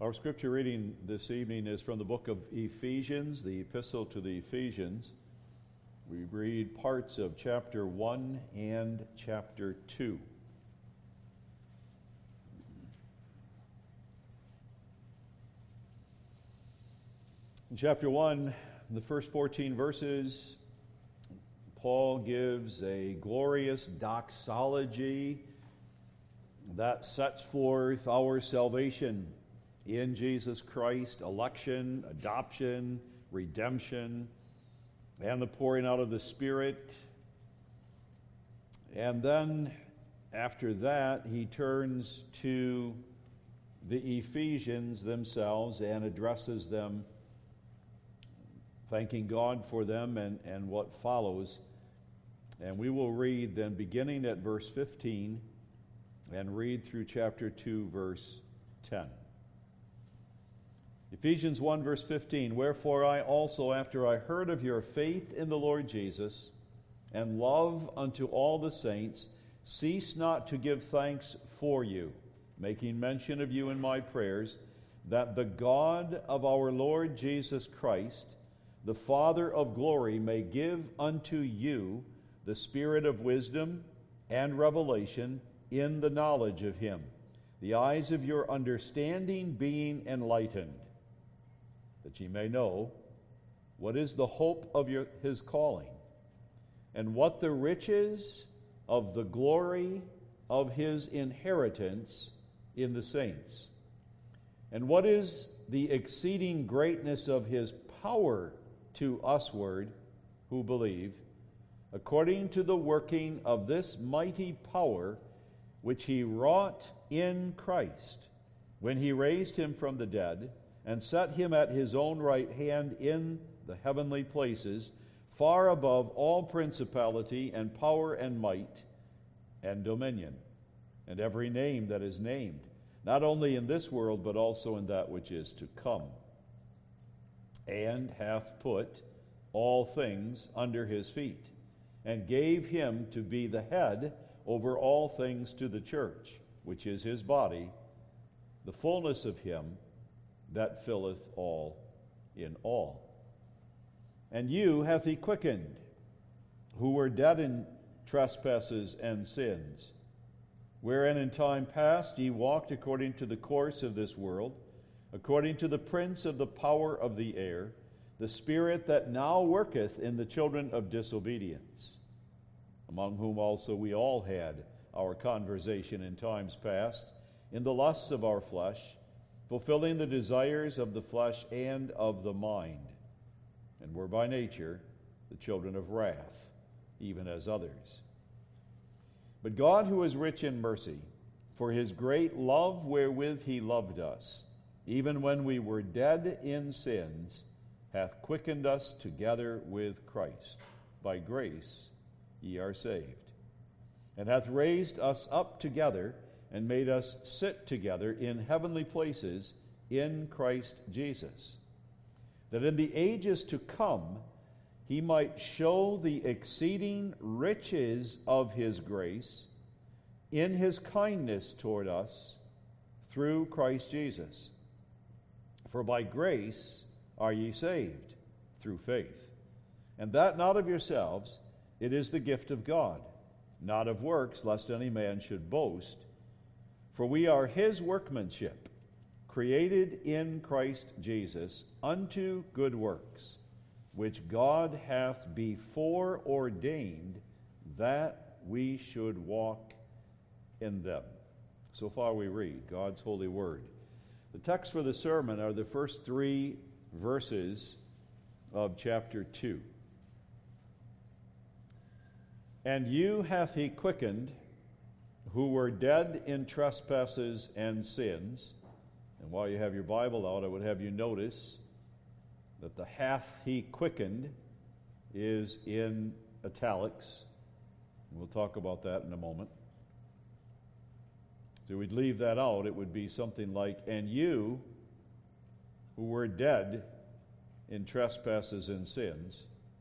Our scripture reading this evening is from the book of Ephesians, the epistle to the Ephesians. We read parts of chapter 1 and chapter 2. In chapter 1, in the first 14 verses, Paul gives a glorious doxology that sets forth our salvation in Jesus Christ, election, adoption, redemption, and the pouring out of the Spirit. And then, after that, he turns to the Ephesians themselves and addresses them, thanking God for them and what follows. And we will read then, beginning at verse 15, and read through chapter 2, verse 10. Ephesians 1, verse 15, "Wherefore I also, after I heard of your faith in the Lord Jesus, and love unto all the saints, cease not to give thanks for you, making mention of you in my prayers, that the God of our Lord Jesus Christ, the Father of glory, may give unto you the spirit of wisdom and revelation in the knowledge of him, the eyes of your understanding being enlightened, that ye may know what is the hope of his calling, and what the riches of the glory of his inheritance in the saints, and what is the exceeding greatness of his power to usward who believe, according to the working of this mighty power which he wrought in Christ, when he raised him from the dead, and set him at his own right hand in the heavenly places, far above all principality and power and might and dominion, and every name that is named, not only in this world, but also in that which is to come, and hath put all things under his feet, and gave him to be the head over all things to the church, which is his body, the fullness of him that filleth all in all. And you hath he quickened, who were dead in trespasses and sins, wherein in time past ye walked according to the course of this world, according to the prince of the power of the air, the spirit that now worketh in the children of disobedience, among whom also we all had our conversation in times past, in the lusts of our flesh, fulfilling the desires of the flesh and of the mind, and were by nature the children of wrath, even as others. But God, who is rich in mercy, for his great love wherewith he loved us, even when we were dead in sins, hath quickened us together with Christ. By grace ye are saved, and hath raised us up together, and made us sit together in heavenly places in Christ Jesus, that in the ages to come he might show the exceeding riches of his grace in his kindness toward us through Christ Jesus. For by grace are ye saved, through faith, and that not of yourselves, it is the gift of God, not of works, lest any man should boast. For we are his workmanship, created in Christ Jesus unto good works, which God hath before ordained that we should walk in them. So far we read God's holy word. The text for the sermon are the first 3 verses of chapter 2. And you hath he quickened, who were dead in trespasses and sins. And while you have your Bible out, I would have you notice that the hath he quickened is in italics. We'll talk about that in a moment. So we'd leave that out. It would be something like, and you who were dead in trespasses and sins.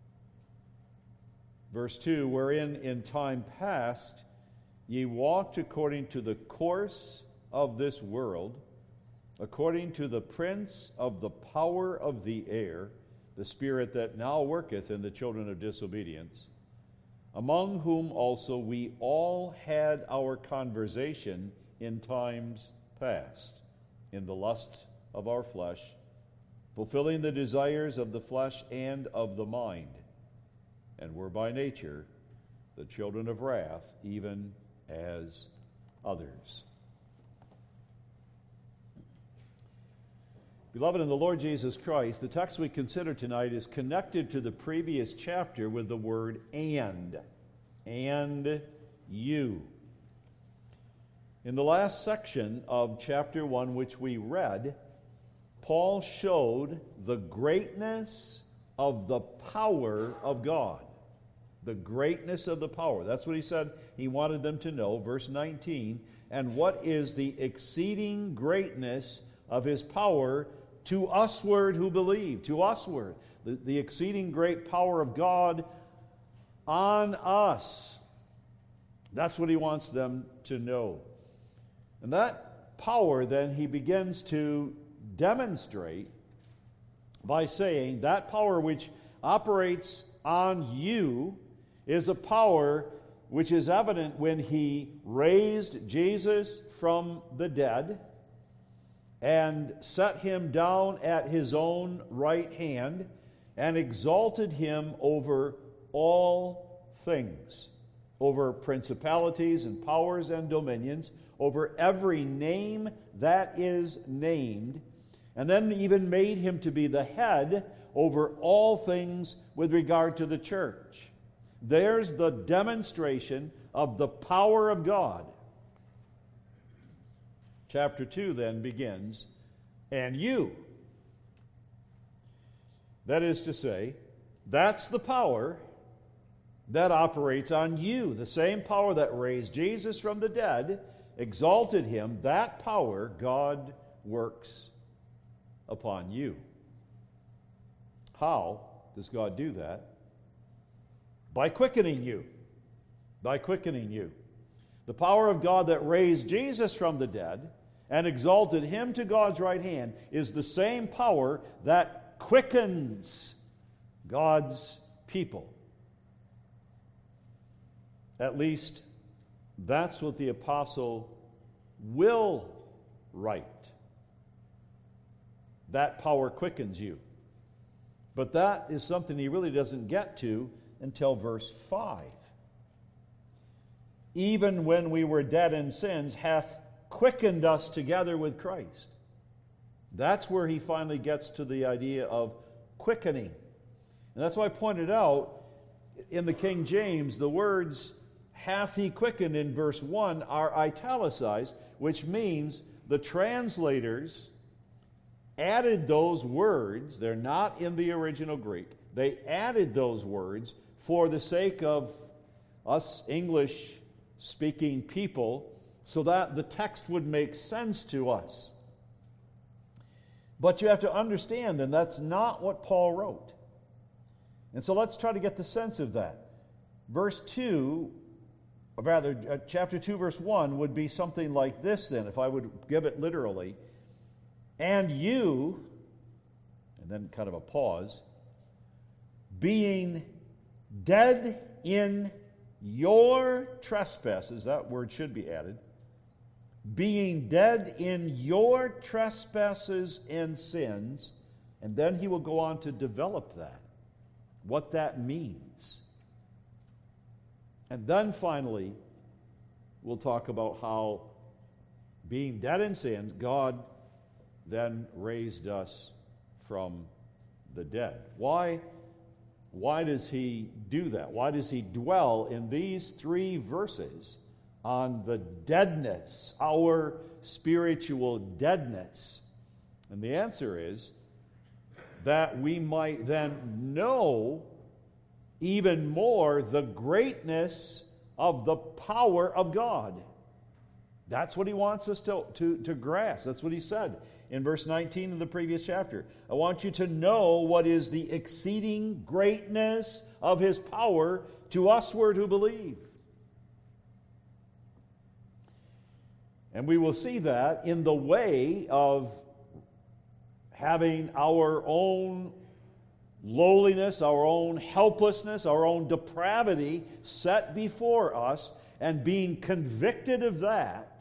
Verse 2, wherein in time past ye walked according to the course of this world, according to the prince of the power of the air, the spirit that now worketh in the children of disobedience, among whom also we all had our conversation in times past, in the lust of our flesh, fulfilling the desires of the flesh and of the mind, and were by nature the children of wrath, even as others. Beloved in the Lord Jesus Christ, the text we consider tonight is connected to the previous chapter with the word and you. In the last section of chapter 1, which we read, Paul showed the greatness of the power of God. The greatness of the power. That's what he said he wanted them to know. Verse 19, and what is the exceeding greatness of his power to usward who believe, to usward. The exceeding great power of God on us. That's what he wants them to know. And that power then he begins to demonstrate by saying that power which operates on you is a power which is evident when he raised Jesus from the dead and set him down at his own right hand and exalted him over all things, over principalities and powers and dominions, over every name that is named, and then even made him to be the head over all things with regard to the church. There's the demonstration of the power of God. Chapter 2 then begins, and you. That is to say, that's the power that operates on you. The same power that raised Jesus from the dead, exalted him, that power God works upon you. How does God do that? By quickening you. By quickening you. The power of God that raised Jesus from the dead and exalted him to God's right hand is the same power that quickens God's people. At least, that's what the apostle will write. That power quickens you. But that is something he really doesn't get to until verse 5. Even when we were dead in sins, hath quickened us together with Christ. That's where he finally gets to the idea of quickening. And that's why I pointed out in the King James, the words hath he quickened in verse 1 are italicized, which means the translators added those words. They're not in the original Greek. They added those words for the sake of us English-speaking people, so that the text would make sense to us. But you have to understand, and that's not what Paul wrote. And so let's try to get the sense of that. Chapter 2, verse 1 would be something like this then, if I would give it literally. And you, and then kind of a pause, being dead in your trespasses, that word should be added, being dead in your trespasses and sins, and then he will go on to develop that, what that means. And then finally, we'll talk about how being dead in sins, God then raised us from the dead. Why does he do that? Why does he dwell in these 3 verses on the deadness, our spiritual deadness? And the answer is that we might then know even more the greatness of the power of God. That's what he wants us to grasp. That's what he said in verse 19 of the previous chapter. I want you to know what is the exceeding greatness of his power to usward who believe. And we will see that in the way of having our own lowliness, our own helplessness, our own depravity set before us, and being convicted of that,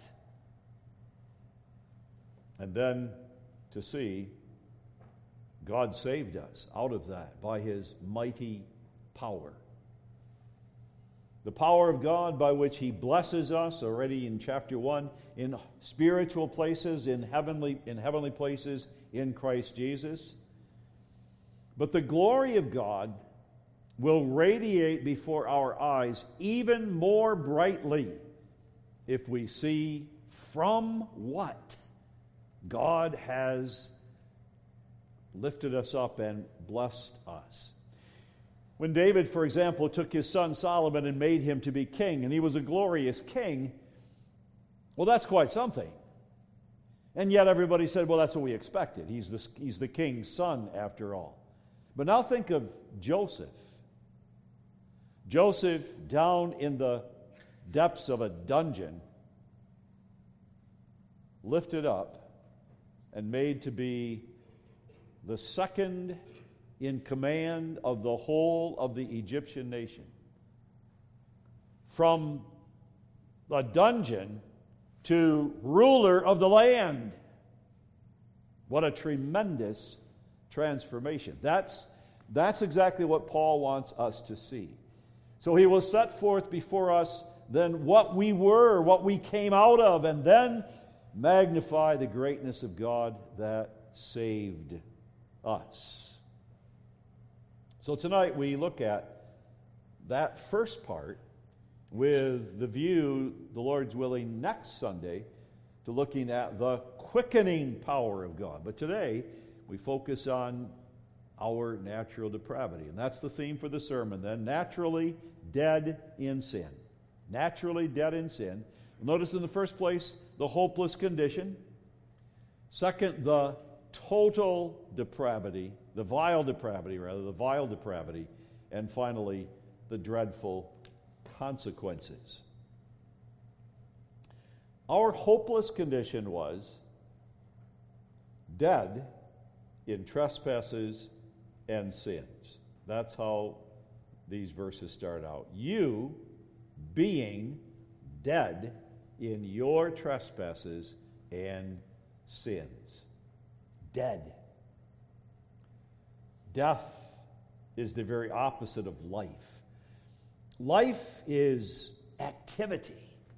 and then to see God saved us out of that by His mighty power. The power of God by which He blesses us already in chapter 1 in spiritual places, in heavenly places in Christ Jesus. But the glory of God will radiate before our eyes even more brightly if we see from what God has lifted us up and blessed us. When David, for example, took his son Solomon and made him to be king, and he was a glorious king, well, that's quite something. And yet everybody said, well, that's what we expected. He's the king's son, after all. But now think of Joseph. Joseph, down in the depths of a dungeon, lifted up and made to be the second in command of the whole of the Egyptian nation. From the dungeon to ruler of the land. What a tremendous transformation. That's exactly what Paul wants us to see. So he will set forth before us then what we were, what we came out of, and then magnify the greatness of God that saved us. So tonight we look at that first part with the view, the Lord's willing, next Sunday to looking at the quickening power of God. But today we focus on our natural depravity. And that's the theme for the sermon then. Naturally dead in sin. Naturally dead in sin. Notice in the first place, the hopeless condition. Second, the total depravity, the vile depravity. And finally, the dreadful consequences. Our hopeless condition was dead in trespasses and sins. That's how these verses start out. You being dead in your trespasses and sins. Dead. Death is the very opposite of life. Life is activity.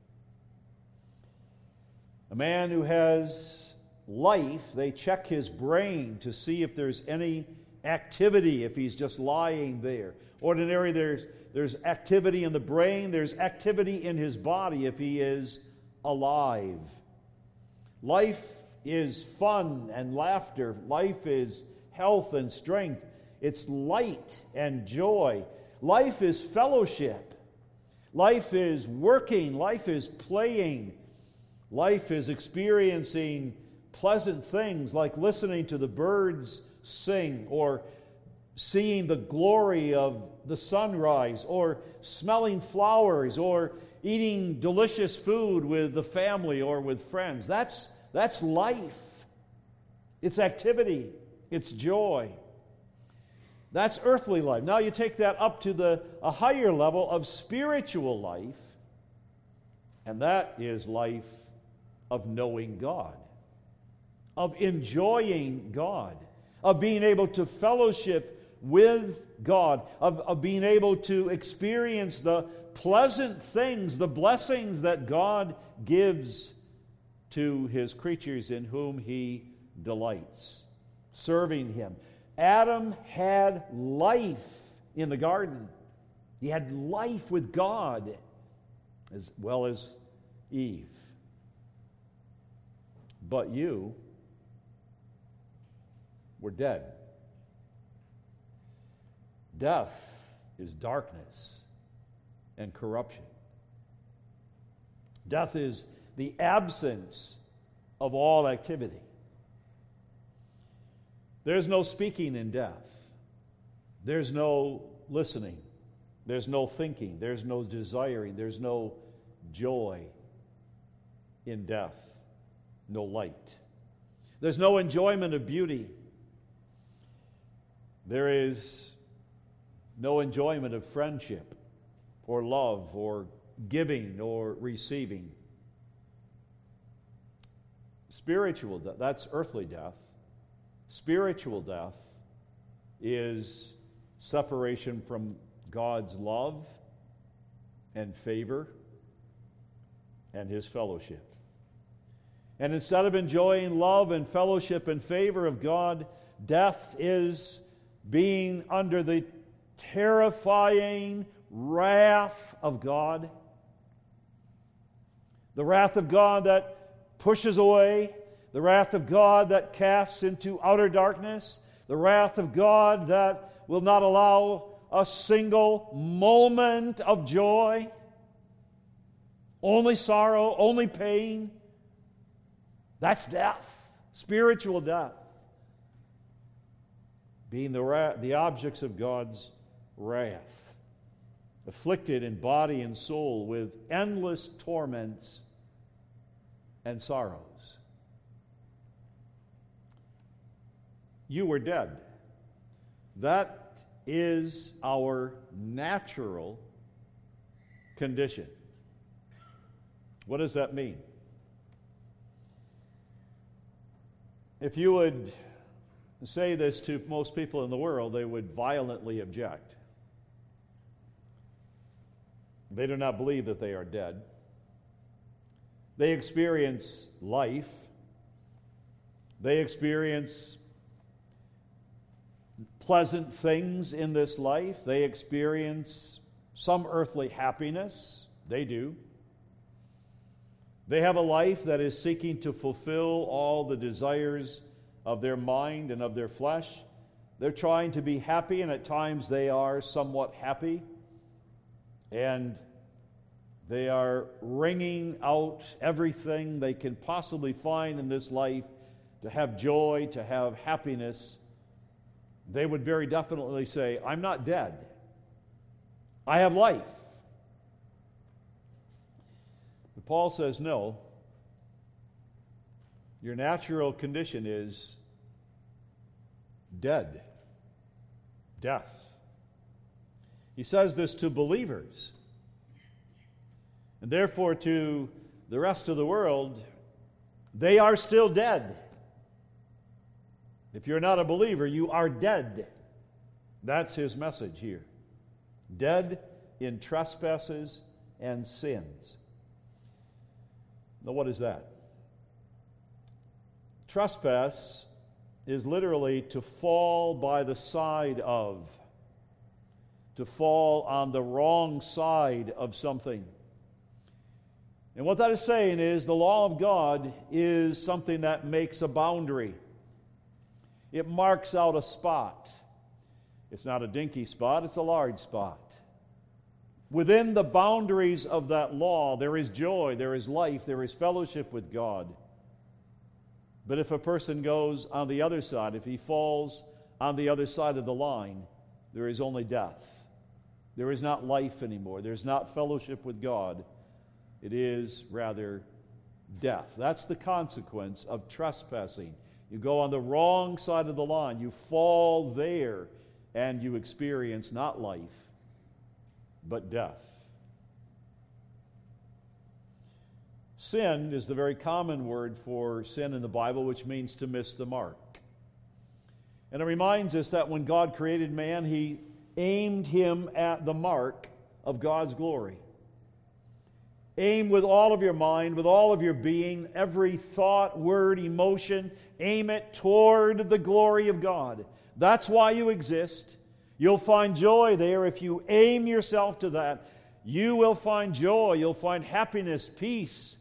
A man who has life, they check his brain to see if there's any activity, if he's just lying there. Ordinarily, there's activity in the brain, there's activity in his body if he is alive. Life is fun and laughter. Life is health and strength. It's light and joy. Life is fellowship. Life is working. Life is playing. Life is experiencing pleasant things like listening to the birds sing, or seeing the glory of the sunrise, or smelling flowers, or eating delicious food with the family or with friends. That's life. It's activity. It's joy. That's earthly life. Now you take that up to a higher level of spiritual life, and that is life of knowing God, of enjoying God, of being able to fellowship with God, of being able to experience the pleasant things, the blessings that God gives to His creatures in whom He delights, serving Him. Adam had life in the garden. He had life with God as well as Eve. But you were dead. Death is darkness and corruption. Death is the absence of all activity. There's no speaking in death. There's no listening. There's no thinking. There's no desiring. There's no joy in death. No light. There's no enjoyment of beauty. There is no enjoyment of friendship or love or giving or receiving. Spiritual death, that's earthly death. Spiritual death is separation from God's love and favor and His fellowship. And instead of enjoying love and fellowship and favor of God, death is being under the terrifying wrath of God. The wrath of God that pushes away, the wrath of God that casts into outer darkness, the wrath of God that will not allow a single moment of joy, only sorrow, only pain. That's death, spiritual death, being the objects of God's wrath, afflicted in body and soul with endless torments and sorrows. You were dead. That is our natural condition. What does that mean? If you would say this to most people in the world, they would violently object. They do not believe that they are dead. They experience life. They experience pleasant things in this life. They experience some earthly happiness. They do. They have a life that is seeking to fulfill all the desires of their mind and of their flesh. They're trying to be happy, and at times they are somewhat happy. And they are wringing out everything they can possibly find in this life to have joy, to have happiness. They would very definitely say, I'm not dead. I have life. But Paul says, no. Your natural condition is dead. Death. He says this to believers. And therefore to the rest of the world, they are still dead. If you're not a believer, you are dead. That's his message here. Dead in trespasses and sins. Now, what is that? Trespass is literally to fall by the side of, to fall on the wrong side of something. And what that is saying is the law of God is something that makes a boundary. It marks out a spot. It's not a dinky spot, it's a large spot. Within the boundaries of that law, there is joy, there is life, there is fellowship with God. But if a person goes on the other side, if he falls on the other side of the line, there is only death. There is not life anymore. There's not fellowship with God. It is rather death. That's the consequence of trespassing. You go on the wrong side of the line. You fall there, and you experience not life, but death. Sin is the very common word for sin in the Bible, which means to miss the mark. And it reminds us that when God created man, He aimed him at the mark of God's glory. Aim with all of your mind, with all of your being, every thought, word, emotion, aim it toward the glory of God. That's why you exist. You'll find joy there if you aim yourself to that. You will find joy, you'll find happiness, peace.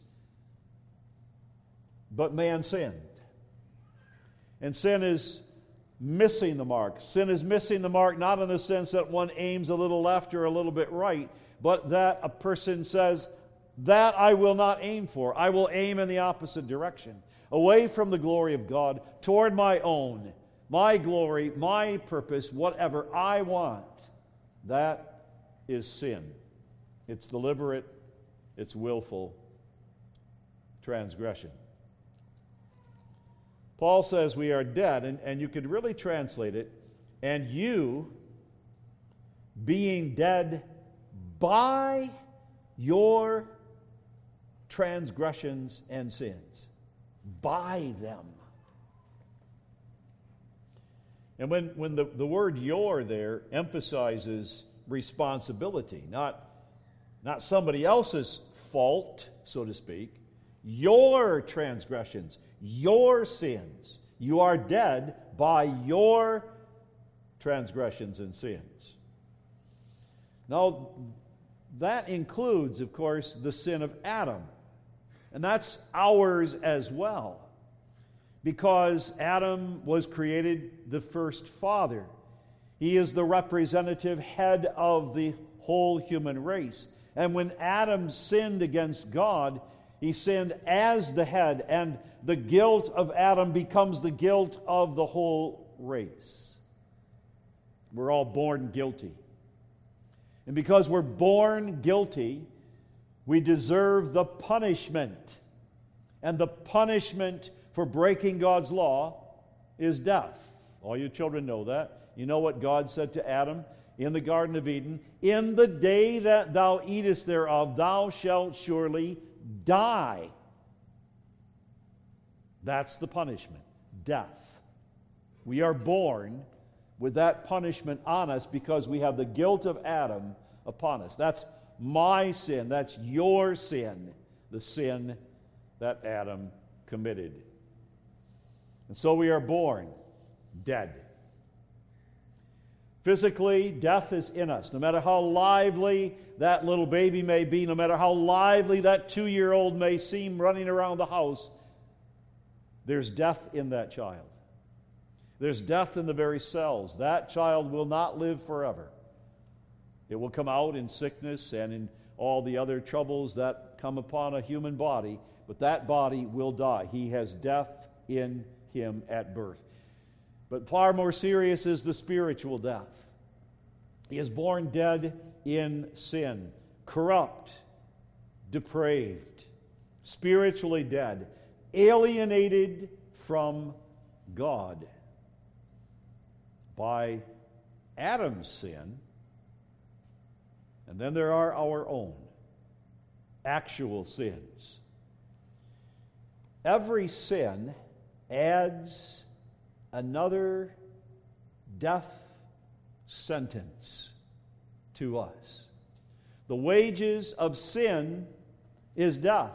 But man sinned. And sin is missing the mark. Sin is missing the mark not in the sense that one aims a little left or a little bit right, but that a person says, that I will not aim for. I will aim in the opposite direction, away from the glory of God, toward my own, my glory, my purpose, whatever I want. That is sin. It's deliberate, it's willful transgression. Paul says we are dead, and you could really translate it, And you, being dead by your transgressions and sins. By them. And when the word your there emphasizes responsibility, not somebody else's fault, so to speak, your transgressions, your sins. You are dead by your transgressions and sins. Now, that includes, of course, the sin of Adam. And that's ours as well. Because Adam was created the first father. He is the representative head of the whole human race. And when Adam sinned against God, he sinned as the head, and the guilt of Adam becomes the guilt of the whole race. We're all born guilty. And because we're born guilty, we deserve the punishment. And the punishment for breaking God's law is death. All you children know that. You know what God said to Adam in the Garden of Eden? In the day that thou eatest thereof, thou shalt surely die. That's the punishment, death. We are born with that punishment on us because we have the guilt of Adam upon us. That's my sin. That's your sin. The sin that Adam committed. And so we are born dead. Physically, death is in us. No matter how lively that little baby may be, no matter how lively that 2-year-old may seem running around the house, there's death in that child. There's death in the very cells. That child will not live forever. It will come out in sickness and in all the other troubles that come upon a human body, but that body will die. He has death in him at birth. But far more serious is the spiritual death. He is born dead in sin, corrupt, depraved, spiritually dead, alienated from God by Adam's sin. And then there are our own actual sins. Every sin adds another death sentence to us. The wages of sin is death.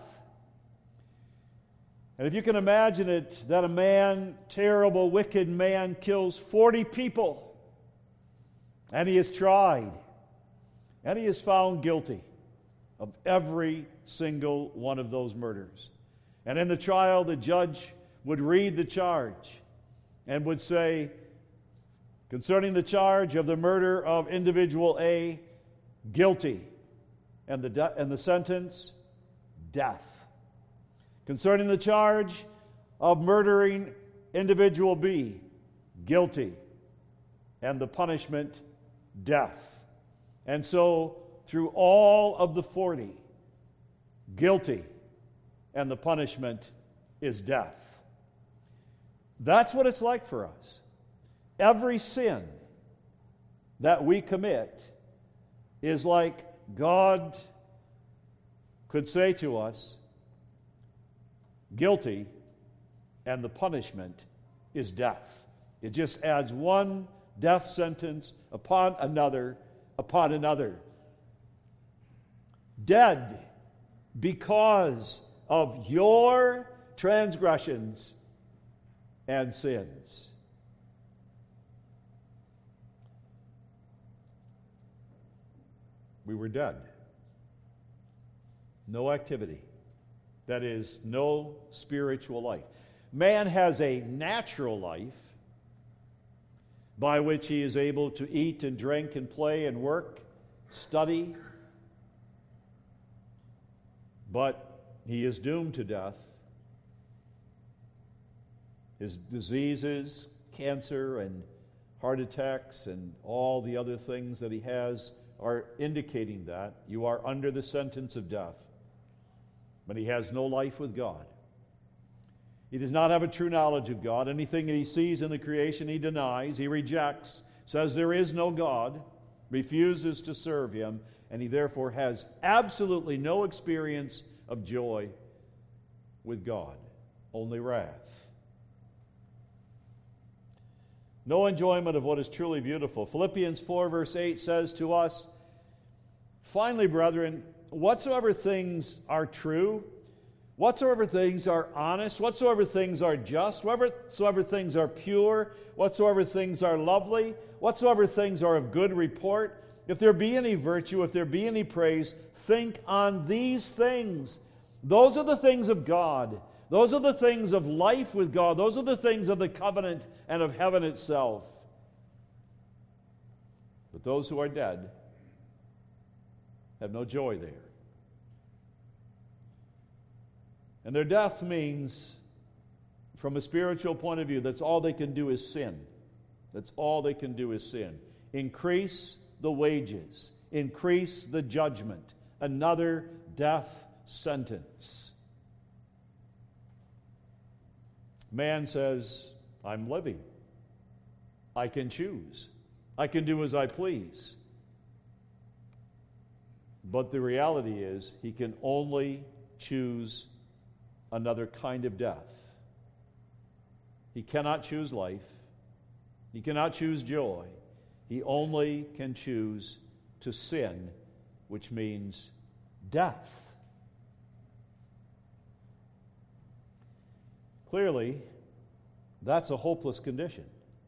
And if you can imagine it, that a man, terrible, wicked man, kills 40 people, and he is tried, and he is found guilty of every single one of those murders. And in the trial, the judge would read the charge and would say, concerning the charge of the murder of individual A, guilty, and the sentence, death. Concerning the charge of murdering individual B, guilty, and the punishment, death. And so, through all of the 40, guilty, and the punishment is death. That's what it's like for us. Every sin that we commit is like God could say to us, guilty, and the punishment is death. It just adds one death sentence upon another, upon another. Dead because of your transgressions and sins. We were dead. No activity. That is, no spiritual life. Man has a natural life by which he is able to eat and drink and play and work, study, but he is doomed to death. His diseases, cancer and heart attacks and all the other things that he has are indicating that you are under the sentence of death. But he has no life with God. He does not have a true knowledge of God. Anything that he sees in the creation he denies, he rejects, says there is no God, refuses to serve Him, and he therefore has absolutely no experience of joy with God, only wrath. No enjoyment of what is truly beautiful. Philippians 4 verse 8 says to us, "Finally, brethren, whatsoever things are true, whatsoever things are honest, whatsoever things are just, whatsoever things are pure, whatsoever things are lovely, whatsoever things are of good report, if there be any virtue, if there be any praise, think on these things." Those are the things of God. Those are the things of life with God. Those are the things of the covenant and of heaven itself. But those who are dead have no joy there. And their death means, from a spiritual point of view, that's all they can do is sin. That's all they can do is sin. Increase the wages. Increase the judgment. Another death sentence. Man says, I'm living. I can choose. I can do as I please. But the reality is, he can only choose another kind of death. He cannot choose life. He cannot choose joy. He only can choose to sin, which means death. Clearly, that's a hopeless condition.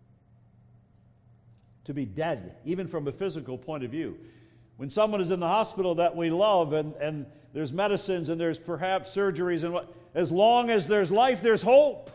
To be dead, even from a physical point of view. When someone is in the hospital that we love, and there's medicines and there's perhaps surgeries, and as long as there's life, there's hope.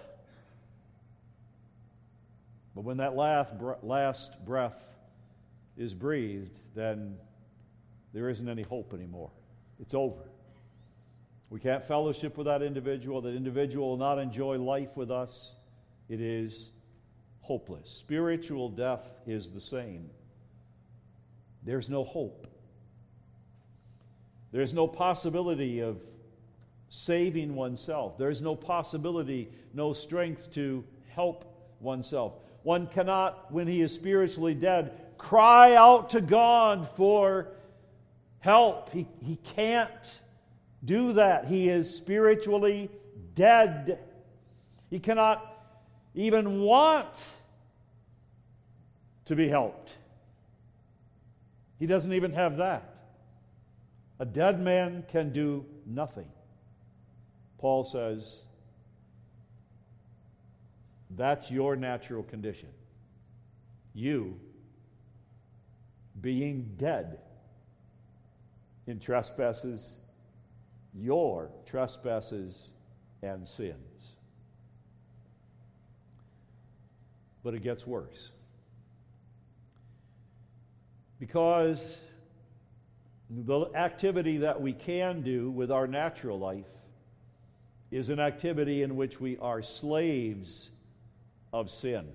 But when that last breath is breathed, then there isn't any hope anymore. It's over. We can't fellowship with that individual. That individual will not enjoy life with us. It is hopeless. Spiritual death is the same. There's no hope. There's no possibility of saving oneself. There's no possibility, no strength to help oneself. One cannot, when he is spiritually dead, cry out to God for help. He can't do that. He is spiritually dead. He cannot even want to be helped. He doesn't even have that. A dead man can do nothing. Paul says, that's your natural condition. You, being dead in trespasses, your trespasses and sins. But it gets worse. Because the activity that we can do with our natural life is an activity in which we are slaves of sin.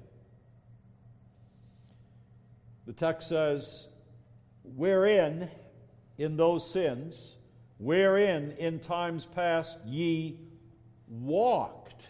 The text says, wherein in those sins, wherein in times past ye walked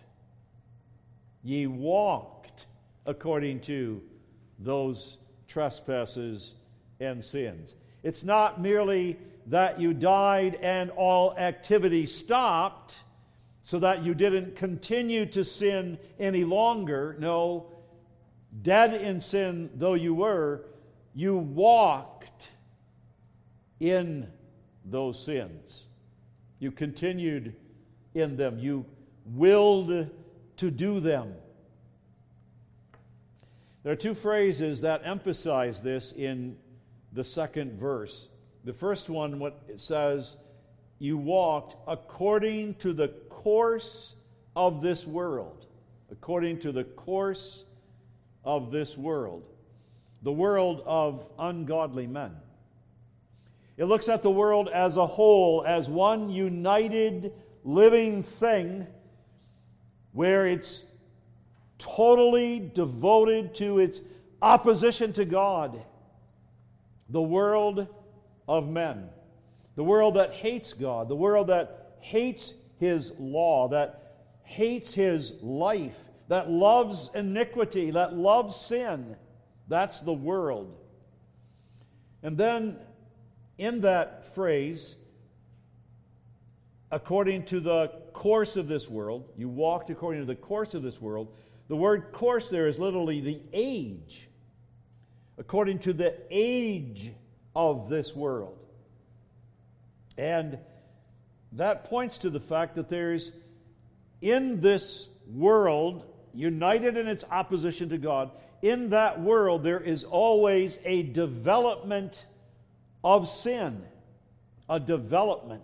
according to those trespasses and sins. It's not merely that you died and all activity stopped so that you didn't continue to sin any longer. No, dead in sin though you were, you walked in those sins. You continued in them. You willed to do them. There are two phrases that emphasize this in the second verse. The first one, what it says, you walked according to the course of this world. According to the course of this world. The world of ungodly men. It looks at the world as a whole, as one united living thing where it's totally devoted to its opposition to God. The world of men. The world that hates God. The world that hates His law. That hates His life. That loves iniquity. That loves sin. That's the world. And then in that phrase, according to the course of this world, you walked according to the course of this world. The word course there is literally the age. According to the age of this world. And that points to the fact that there's, in this world, united in its opposition to God, in that world there is always a development of sin. A development.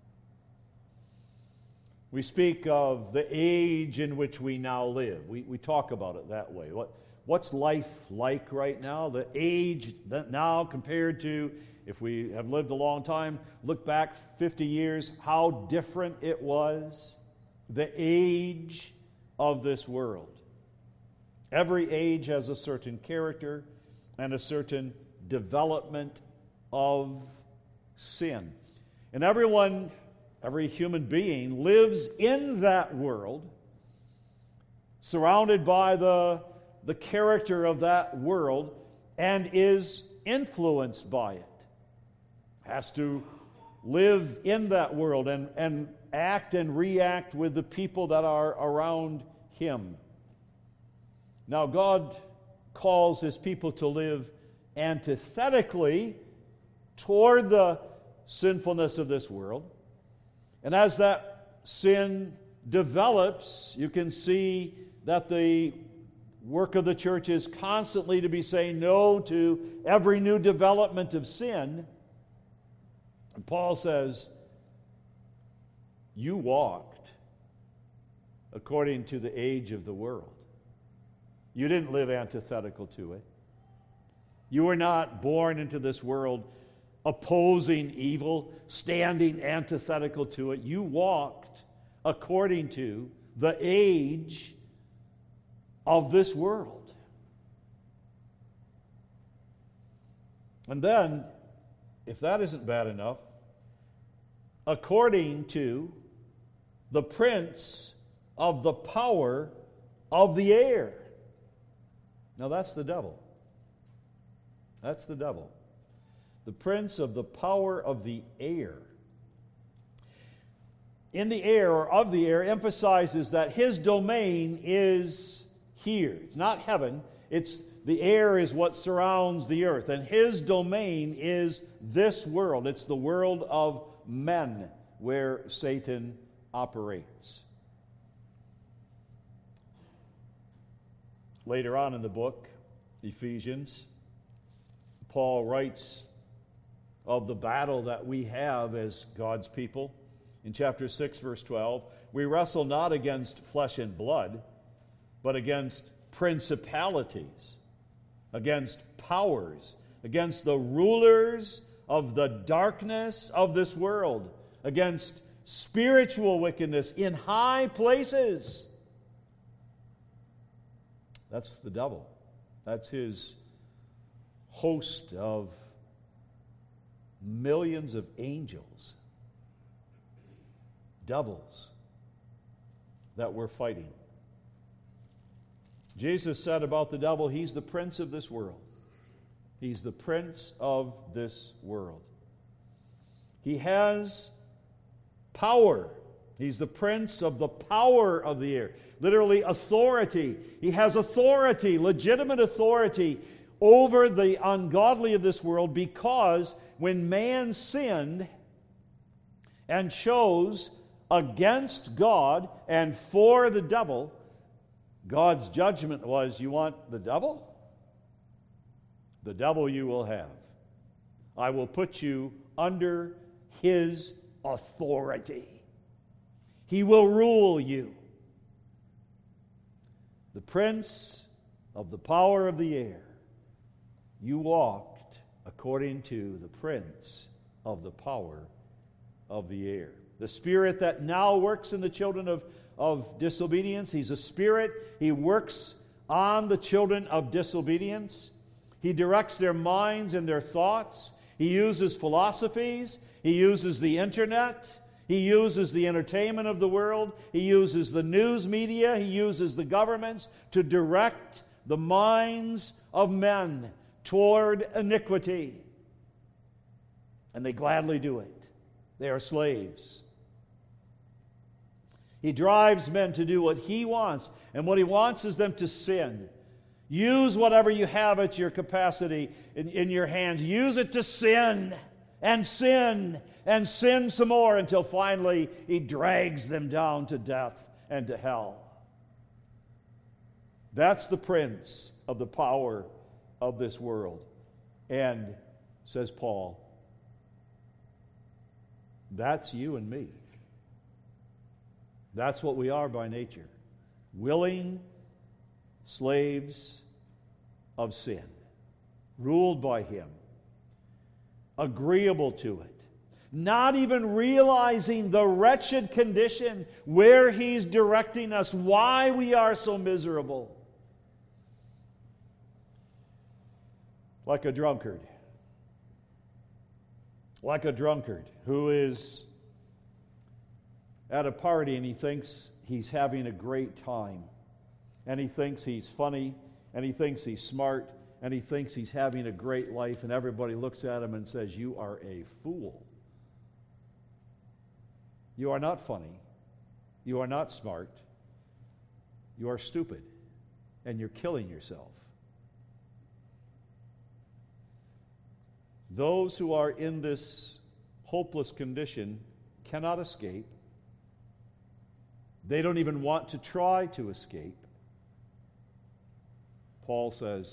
We speak of the age in which we now live. We talk about it that way. What's life like right now? The age that now compared to, if we have lived a long time, look back 50 years, how different it was. The age of this world. Every age has a certain character and a certain development of sin. And every human being lives in that world, surrounded by the character of that world, and is influenced by it. Has to live in that world and act and react with the people that are around him. Now, God calls his people to live antithetically toward the sinfulness of this world. And as that sin develops, you can see that the work of the church is constantly to be saying no to every new development of sin. And Paul says, you walked according to the age of the world. You didn't live antithetical to it. You were not born into this world opposing evil, standing antithetical to it. You walked according to the age of this world. And then, if that isn't bad enough, according to the prince of the power of the air. Now that's the devil. That's the devil. The prince of the power of the air. In the air, or of the air, emphasizes that his domain is here. It's not heaven. It's the air is what surrounds the earth. And his domain is this world. It's the world of men where Satan operates. Later on in the book, Ephesians, Paul writes of the battle that we have as God's people. In chapter 6, verse 12, we wrestle not against flesh and blood, but against principalities, against powers, against the rulers of the darkness of this world, against spiritual wickedness in high places. That's the devil. That's his host of millions of angels, devils that we're fighting. Jesus said about the devil, he's the prince of this world. He's the prince of this world. He has power. He's the prince of the power of the air. Literally, authority. He has authority, legitimate authority over the ungodly of this world, because when man sinned and chose against God and for the devil, God's judgment was, you want the devil? The devil you will have. I will put you under his authority. He will rule you. The prince of the power of the air. You walked according to the prince of the power of the air. The spirit that now works in the children of disobedience, he's a spirit. He works on the children of disobedience. He directs their minds and their thoughts. He uses philosophies. He uses the internet. He uses the entertainment of the world. He uses the news media. He uses the governments to direct the minds of men toward iniquity. And they gladly do it. They are slaves. He drives men to do what he wants, and what he wants is them to sin. Use whatever you have at your capacity in your hands. Use it to sin, and sin, and sin some more until finally he drags them down to death and to hell. That's the prince of the power of this world. And, says Paul, that's you and me. That's what we are by nature. Willing slaves of sin, ruled by him, agreeable to it, not even realizing the wretched condition where he's directing us, why we are so miserable. Like a drunkard who is at a party and he thinks he's having a great time, and he thinks he's funny, and he thinks he's smart, and he thinks he's having a great life, and everybody looks at him and says, "You are a fool. You are not funny. You are not smart. You are stupid, and you're killing yourself." Those who are in this hopeless condition cannot escape. They don't even want to try to escape. Paul says,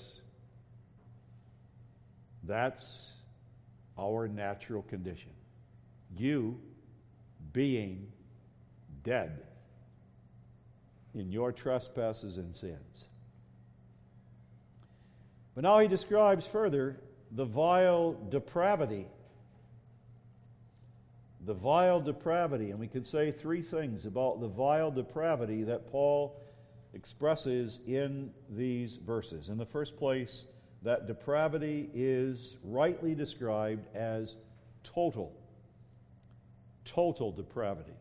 that's our natural condition. You being dead in your trespasses and sins. But now he describes further the vile depravity. The vile depravity. And we could say three things about the vile depravity that Paul expresses in these verses. In the first place, that depravity is rightly described as total. Total depravity.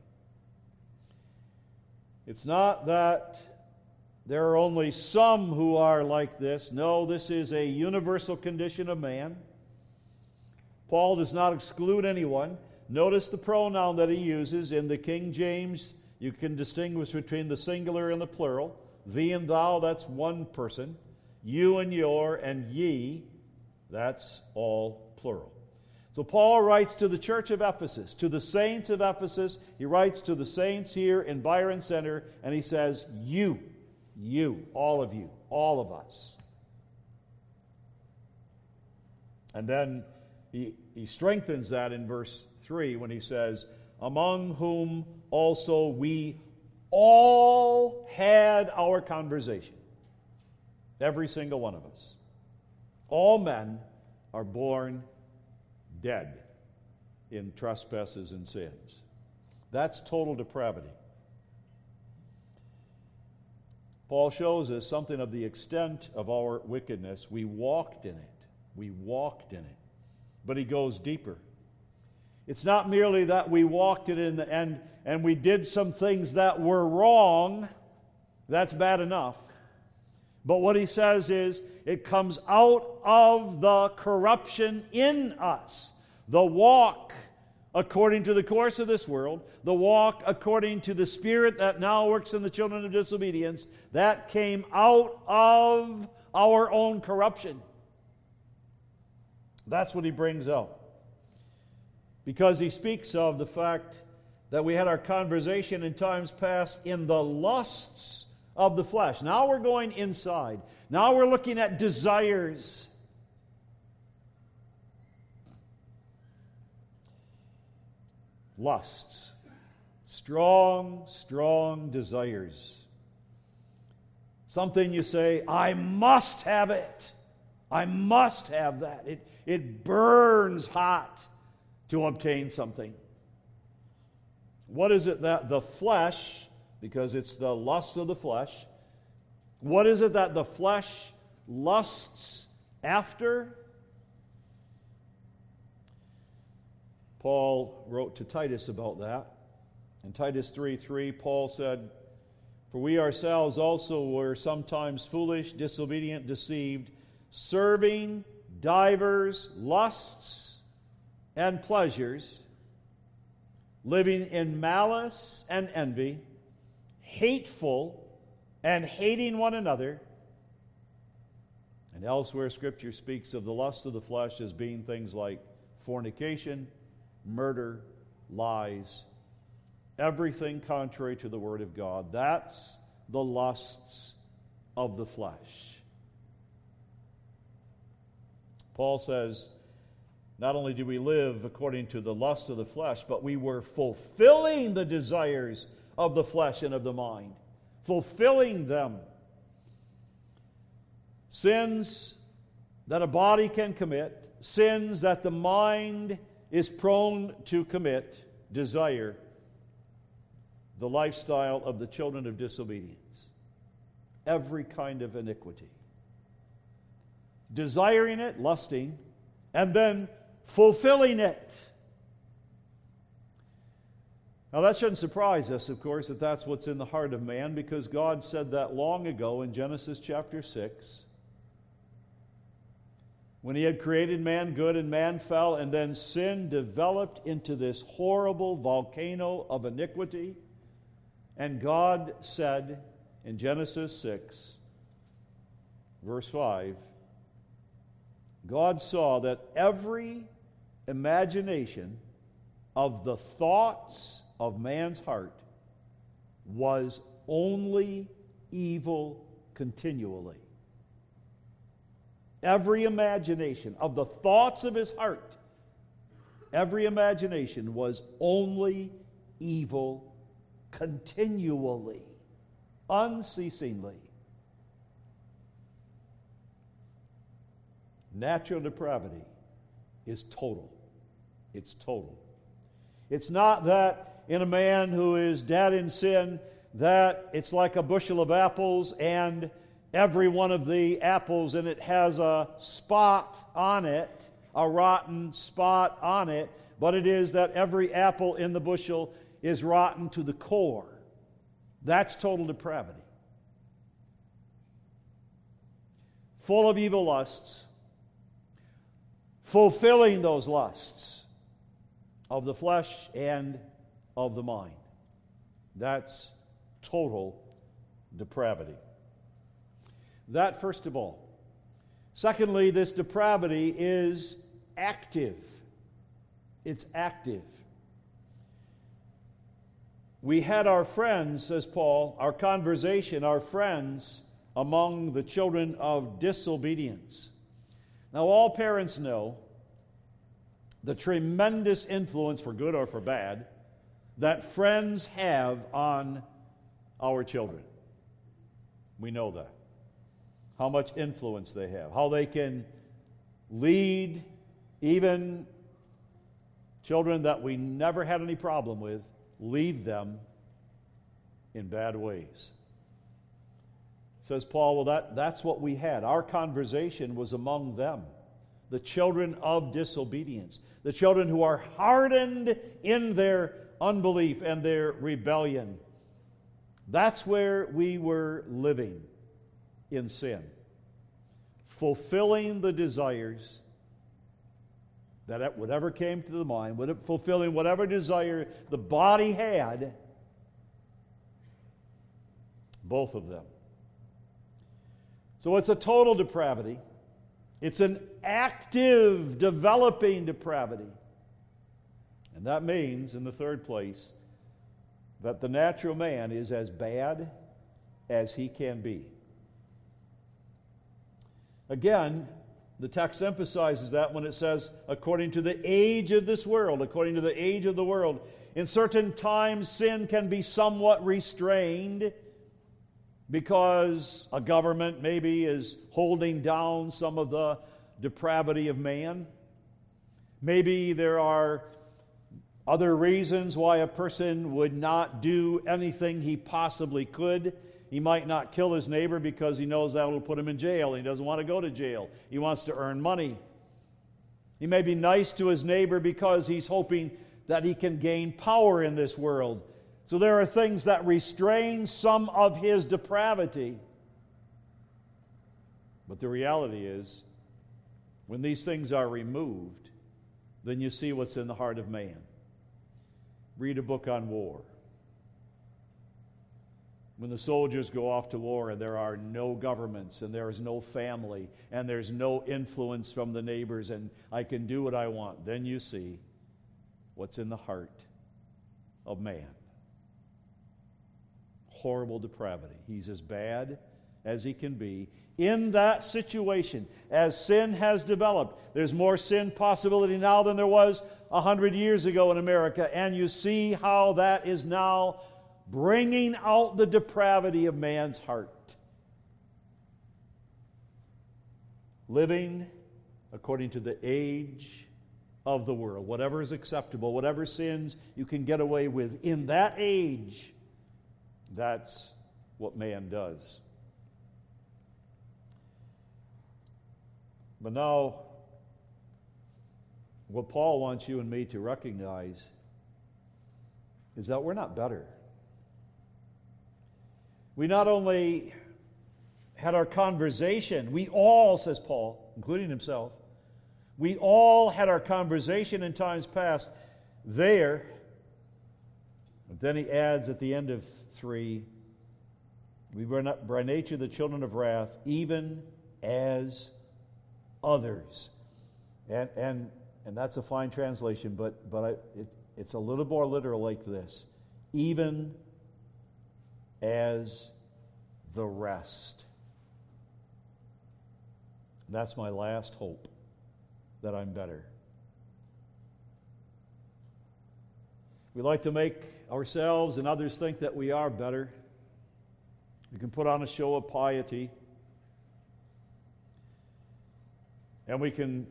It's not that there are only some who are like this. No, this is a universal condition of man. Paul does not exclude anyone. Notice the pronoun that he uses. In the King James, you can distinguish between the singular and the plural. Thee and thou, that's one person. You and your, and ye, that's all plural. So Paul writes to the church of Ephesus, to the saints of Ephesus. He writes to the saints here in Byron Center, and he says, you, all of you, all of us. And then he strengthens that in verse 3 when he says, among whom also we all had our conversation. Every single one of us. All men are born dead in trespasses and sins. That's total depravity. Paul shows us something of the extent of our wickedness. We walked in it. But he goes deeper. It's not merely that we walked it in and we did some things that were wrong. That's bad enough. But what he says is, it comes out of the corruption in us. The walk according to the course of this world, the walk according to the spirit that now works in the children of disobedience, that came out of our own corruption. That's what he brings out. Because he speaks of the fact that we had our conversation in times past in the lusts of the flesh. Now we're going inside. Now we're looking at desires. Lusts. Strong desires. Something you say, I must have it. I must have that. It burns hot to obtain something. What is it that the flesh, because it's the lust of the flesh, what is it that the flesh lusts after? Paul wrote to Titus about that. In Titus 3:3, Paul said, for we ourselves also were sometimes foolish, disobedient, deceived, serving divers lusts and pleasures, living in malice and envy, hateful and hating one another. And elsewhere, Scripture speaks of the lust of the flesh as being things like fornication, murder, lies, everything contrary to the Word of God. That's the lusts of the flesh. Paul says, not only do we live according to the lust of the flesh, but we were fulfilling the desires of the flesh and of the mind. Fulfilling them. Sins that a body can commit, sins that the mind is prone to commit, desire the lifestyle of the children of disobedience. Every kind of iniquity. Desiring it, lusting, and then fulfilling it. Now that shouldn't surprise us, of course, that that's what's in the heart of man, because God said that long ago in Genesis chapter 6. When He had created man good and man fell, and then sin developed into this horrible volcano of iniquity. And God said in Genesis 6, verse 5, God saw that every imagination of the thoughts of man's heart was only evil continually. Every imagination of the thoughts of his heart, every imagination was only evil continually, unceasingly. Natural depravity is total. It's total. It's not that in a man who is dead in sin that it's like a bushel of apples and every one of the apples in it has a spot on it, a rotten spot on it, but it is that every apple in the bushel is rotten to the core. That's total depravity. Full of evil lusts, fulfilling those lusts of the flesh and of the mind. That's total depravity. That first of all. Secondly, this depravity is active. It's active. We had our friends, says Paul, our conversation, our friends among the children of disobedience. Now, all parents know the tremendous influence, for good or for bad, that friends have on our children. We know that. How much influence they have. How they can lead even children that we never had any problem with, lead them in bad ways. Says Paul, well, that's what we had. Our conversation was among them, the children of disobedience, the children who are hardened in their unbelief and their rebellion. That's where we were living in sin, fulfilling the desires that whatever came to the mind, fulfilling whatever desire the body had, both of them. So it's a total depravity. It's an active, developing depravity. And that means, in the third place, that the natural man is as bad as he can be. Again, the text emphasizes that when it says, according to the age of this world, according to the age of the world. In certain times, sin can be somewhat restrained because a government maybe is holding down some of the depravity of man. Maybe there are other reasons why a person would not do anything he possibly could. He might not kill his neighbor because he knows that will put him in jail. He doesn't want to go to jail. He wants to earn money. He may be nice to his neighbor because he's hoping that he can gain power in this world. So there are things that restrain some of his depravity. But the reality is, when these things are removed, then you see what's in the heart of man. Read a book on war. When the soldiers go off to war and there are no governments and there is no family and there's no influence from the neighbors and I can do what I want, then you see what's in the heart of man. Horrible depravity. He's as bad as he can be. In that situation, as sin has developed, there's more sin possibility now than there was 100 years ago in America, and you see how that is now bringing out the depravity of man's heart. Living according to the age of the world. Whatever is acceptable, whatever sins you can get away with in that age, that's what man does. But now, what Paul wants you and me to recognize is that we're not better. We not only had our conversation, we all, says Paul, including himself, we all had our conversation in times past there. But then he adds at the end of 3, we were not by nature the children of wrath, even as others. And that's a fine translation, but it's a little more literal like this. Even as the rest. That's my last hope, that I'm better. We like to make ourselves and others think that we are better. We can put on a show of piety. And we can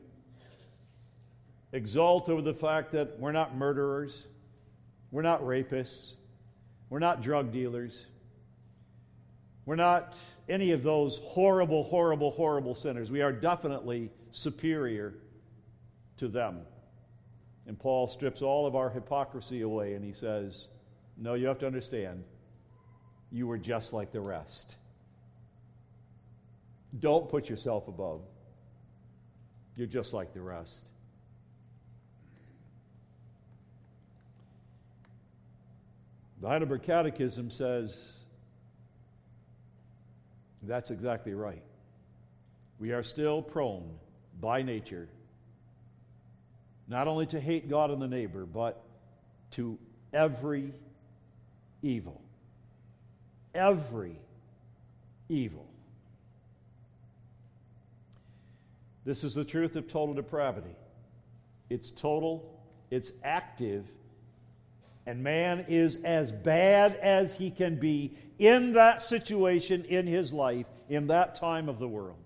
exult over the fact that we're not murderers, we're not rapists, we're not drug dealers, we're not any of those horrible, horrible, horrible sinners. We are definitely superior to them. And Paul strips all of our hypocrisy away and he says, no, you have to understand, you were just like the rest. Don't put yourself above. You're just like the rest. The Heidelberg Catechism says that's exactly right. We are still prone by nature not only to hate God and the neighbor, but to every evil. Every evil. This is the truth of total depravity. It's total, it's active, and man is as bad as he can be in that situation in his life, in that time of the world.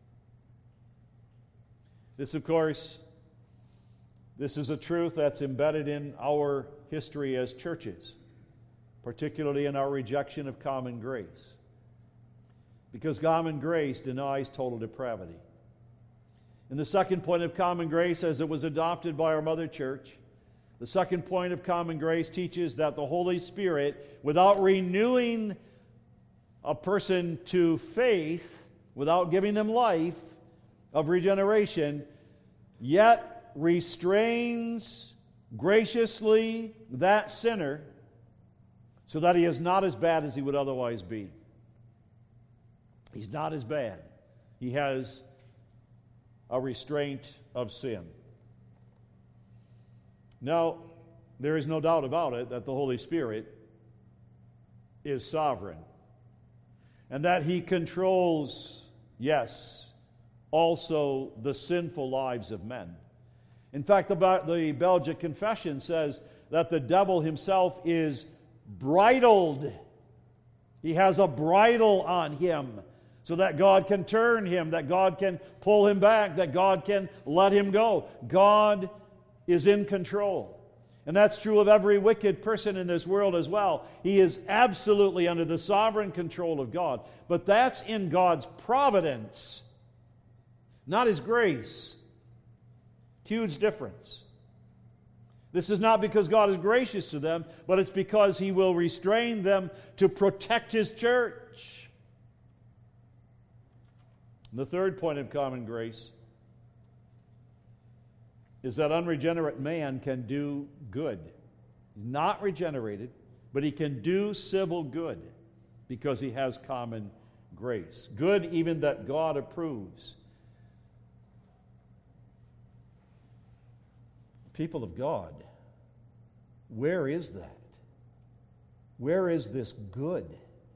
This, of course, this is a truth that's embedded in our history as churches, particularly in our rejection of common grace. Because common grace denies total depravity. And the second point of common grace, as it was adopted by our mother church, the second point of common grace teaches that the Holy Spirit, without renewing a person to faith, without giving them life of regeneration, yet restrains graciously that sinner so that he is not as bad as he would otherwise be. He's not as bad. He has a restraint of sin. Now, there is no doubt about it that the Holy Spirit is sovereign and that He controls, yes, also the sinful lives of men. In fact, the Belgic Confession says that the devil himself is bridled. He has a bridle on him so that God can turn him, that God can pull him back, that God can let him go. God is in control. And that's true of every wicked person in this world as well. He is absolutely under the sovereign control of God. But that's in God's providence, not His grace. Huge difference. This is not because God is gracious to them, but it's because He will restrain them to protect His church. And the third point of common grace is that unregenerate man can do good. He's not regenerated, but he can do civil good because he has common grace. Good even that God approves. People of God, where is that? Where is this good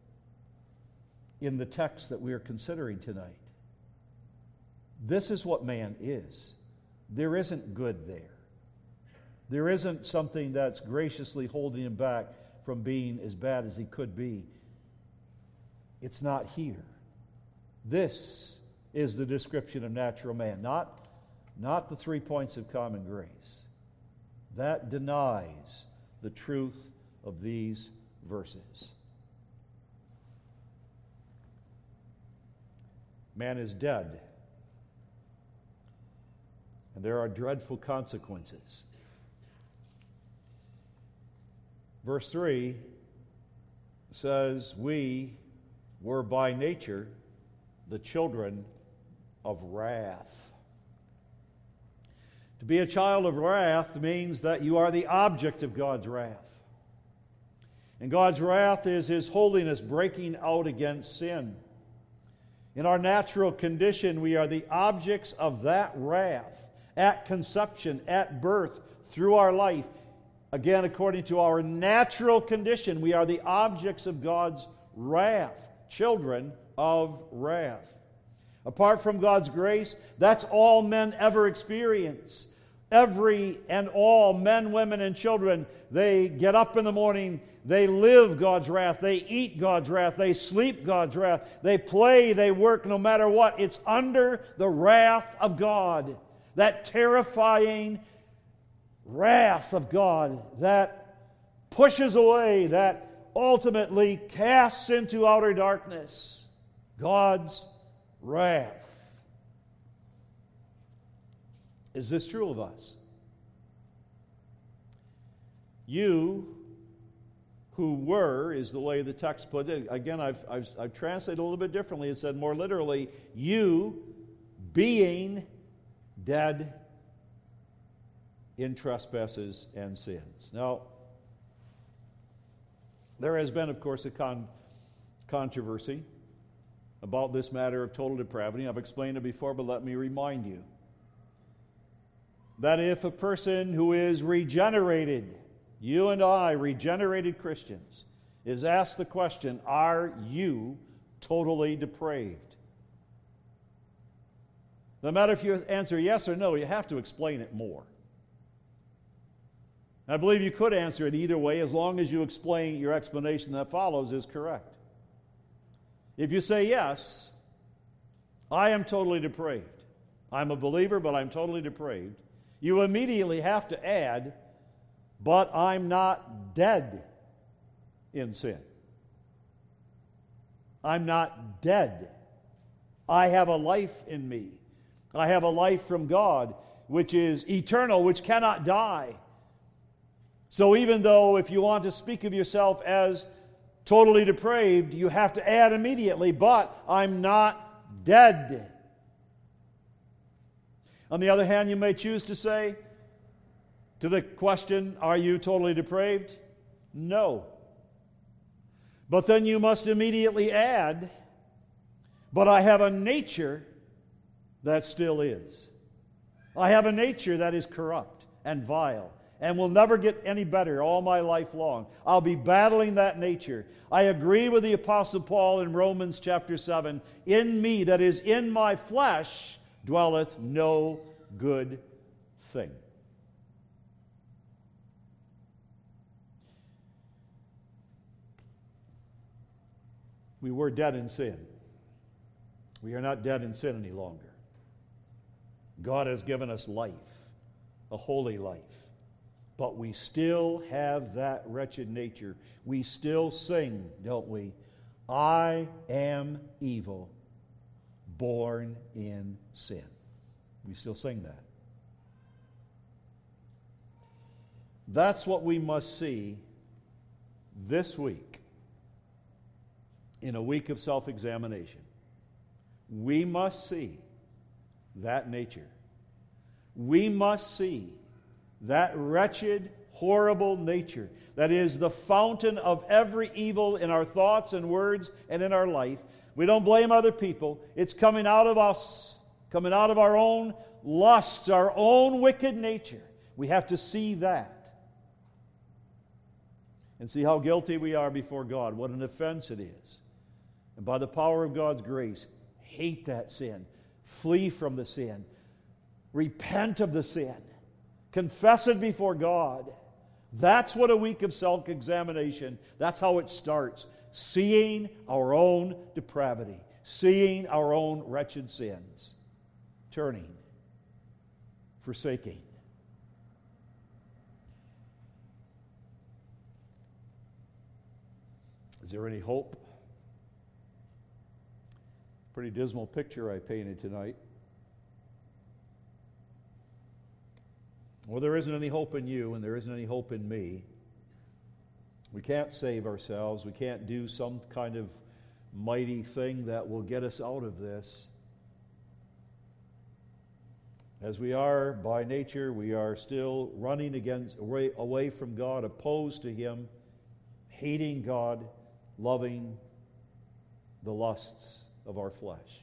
in the text that we are considering tonight? This is what man is. There isn't good there. There isn't something that's graciously holding him back from being as bad as he could be. It's not here. This is the description of natural man, not the 3 points of common grace. That denies the truth of these verses. Man is dead, and there are dreadful consequences. Verse 3 says, "We were by nature the children of wrath." To be a child of wrath means that you are the object of God's wrath. And God's wrath is His holiness breaking out against sin. In our natural condition, we are the objects of that wrath at conception, at birth, through our life. Again, according to our natural condition, we are the objects of God's wrath, children of wrath. Apart from God's grace, that's all men ever experience. Every and all men, women, and children, they get up in the morning, they live God's wrath, they eat God's wrath, they sleep God's wrath, they play, they work, no matter what. It's under the wrath of God. That terrifying wrath of God that pushes away, that ultimately casts into outer darkness. God's wrath. Is this true of us? You who were, is the way the text put it. Again, I've translated a little bit differently. It said more literally, you being dead in trespasses and sins. Now, there has been, of course, a controversy about this matter of total depravity. I've explained it before, but let me remind you that if a person who is regenerated, you and I, regenerated Christians, is asked the question, are you totally depraved? No matter if you answer yes or no, you have to explain it more. I believe you could answer it either way as long as you explain your explanation that follows is correct. If you say yes, I am totally depraved. I'm a believer, but I'm totally depraved. You immediately have to add, but I'm not dead in sin. I'm not dead. I have a life in me. I have a life from God, which is eternal, which cannot die. So even though if you want to speak of yourself as totally depraved, you have to add immediately, but I'm not dead. On the other hand, you may choose to say to the question, are you totally depraved? No. But then you must immediately add, but I have a nature that still is. I have a nature that is corrupt and vile and will never get any better all my life long. I'll be battling that nature. I agree with the Apostle Paul in Romans chapter 7. In me, that is in my flesh, dwelleth no good thing. We were dead in sin. We are not dead in sin any longer. God has given us life, a holy life. But we still have that wretched nature. We still sing, don't we? I am evil, born in sin. We still sing that. That's what we must see this week in a week of self-examination. we must see that nature. We must see that wretched, horrible nature that is the fountain of every evil in our thoughts and words and in our life. We don't blame other people. It's coming out of us, coming out of our own lusts, our own wicked nature. We have to see that and see how guilty we are before God, what an offense it is. And by the power of God's grace, hate that sin, flee from the sin, repent of the sin, confess it before God. That's what a week of self-examination, that's how it starts. Seeing our own depravity, seeing our own wretched sins, turning, forsaking. Is there any hope? Pretty dismal picture I painted tonight. Well, there isn't any hope in you, and there isn't any hope in me. We can't save ourselves. We can't do some kind of mighty thing that will get us out of this. As we are by nature, we are still running away from God, opposed to Him, hating God, loving the lusts of our flesh.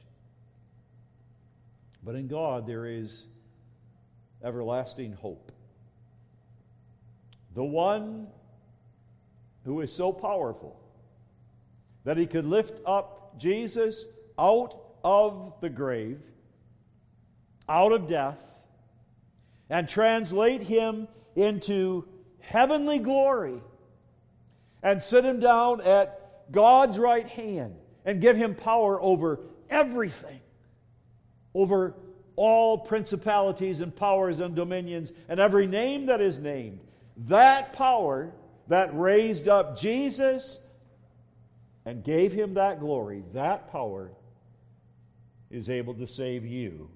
But in God there is everlasting hope. The one who is so powerful that He could lift up Jesus out of the grave, out of death, and translate Him into heavenly glory and sit Him down at God's right hand and give Him power over everything, over all principalities and powers and dominions and every name that is named. That power that raised up Jesus and gave Him that glory, that power is able to save you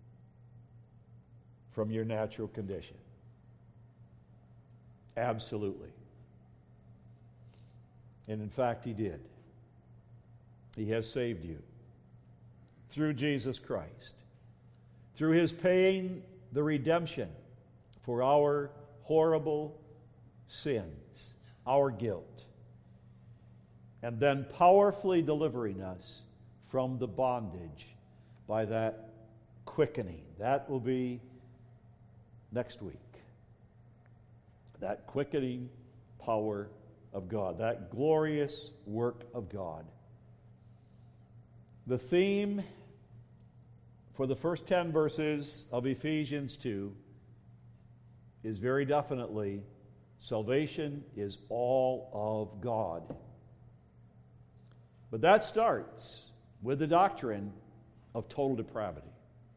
from your natural condition. Absolutely. And in fact, He did. He has saved you through Jesus Christ, through His paying the redemption for our horrible sins, our guilt, and then powerfully delivering us from the bondage by that quickening. That will be next week. That quickening power of God, that glorious work of God. The theme for the first 10 verses of Ephesians 2 is very definitely salvation is all of God. But that starts with the doctrine of total depravity.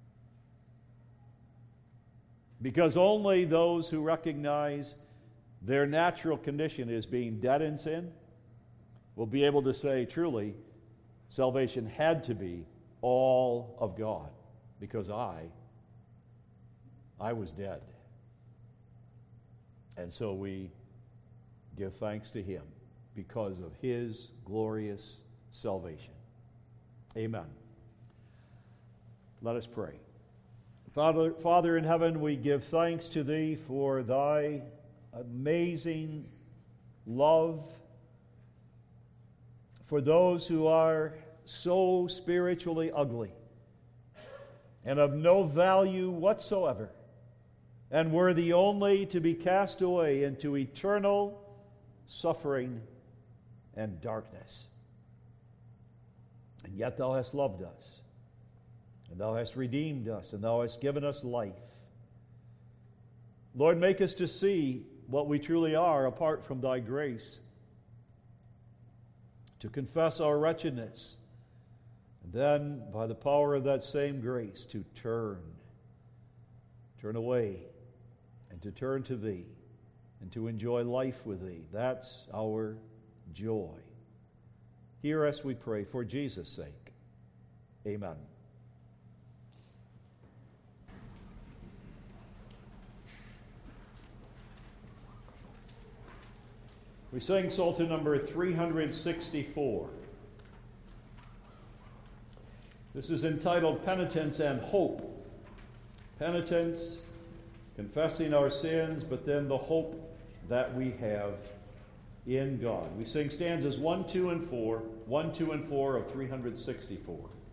Because only those who recognize their natural condition as being dead in sin will be able to say, truly, salvation had to be all of God, because I was dead. And so we give thanks to Him because of His glorious salvation. Amen. Let us pray. Father in heaven, we give thanks to Thee for Thy amazing love for those who are so spiritually ugly and of no value whatsoever, and worthy only to be cast away into eternal suffering and darkness. And yet Thou hast loved us, and Thou hast redeemed us, and Thou hast given us life. Lord, make us to see what we truly are apart from Thy grace, to confess our wretchedness, and then, by the power of that same grace, to turn away, and to turn to Thee, and to enjoy life with Thee. That's our joy. Hear us, we pray, for Jesus' sake. Amen. We sing Psalter number 364. This is entitled Penitence and Hope. Penitence, confessing our sins, but then the hope that we have in God. We sing stanzas 1, 2, and 4, 1, 2, and 4 of 364.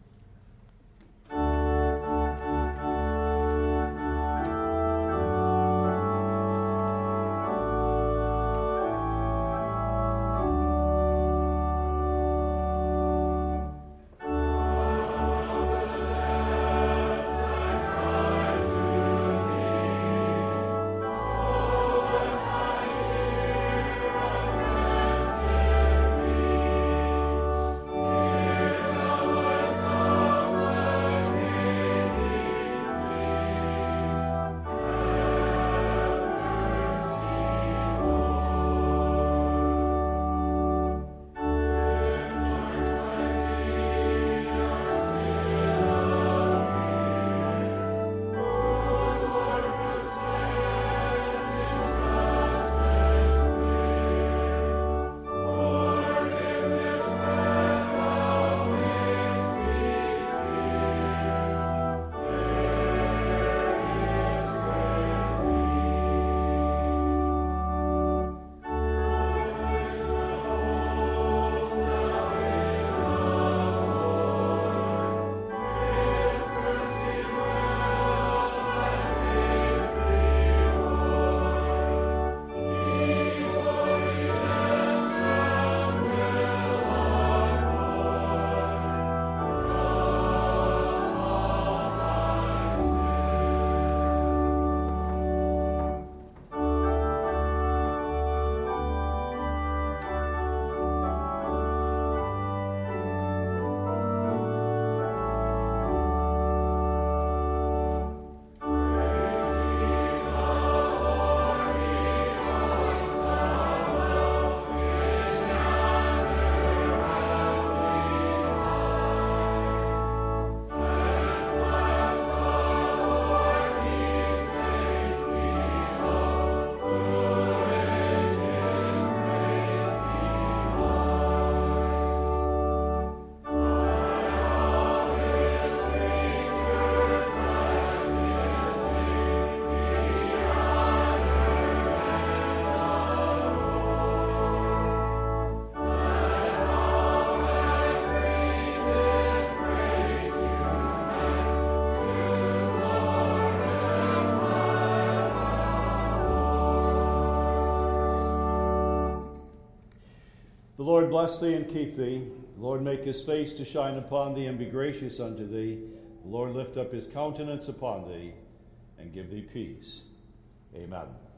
The Lord bless thee and keep thee. The Lord make his face to shine upon thee and be gracious unto thee. The Lord lift up his countenance upon thee and give thee peace. Amen.